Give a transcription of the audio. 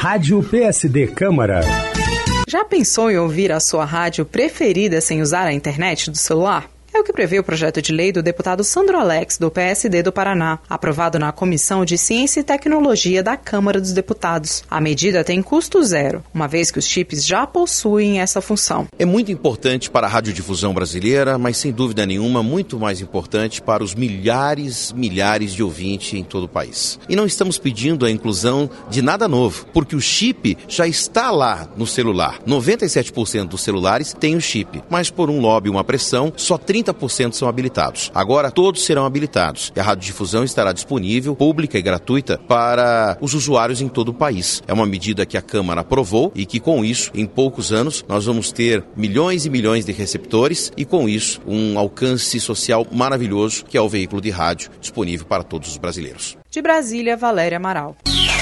Rádio PSD Câmara. Já pensou em ouvir a sua rádio preferida sem usar a internet do celular? É o que prevê o projeto de lei do deputado Sandro Alex, do PSD do Paraná, aprovado na Comissão de Ciência e Tecnologia da Câmara dos Deputados. A medida tem custo zero, uma vez que os chips já possuem essa função. É muito importante para a radiodifusão brasileira, mas sem dúvida nenhuma, muito mais importante para os milhares de ouvintes em todo o país. E não estamos pedindo a inclusão de nada novo, porque o chip já está lá no celular. 97% dos celulares têm o chip, mas por um lobby, uma pressão, só 30% são habilitados. Agora todos serão habilitados e a radiodifusão estará disponível, pública e gratuita para os usuários em todo o país. É uma medida que a Câmara aprovou e que com isso, em poucos anos, nós vamos ter milhões e milhões de receptores e com isso um alcance social maravilhoso que é o veículo de rádio disponível para todos os brasileiros. De Brasília, Valéria Amaral.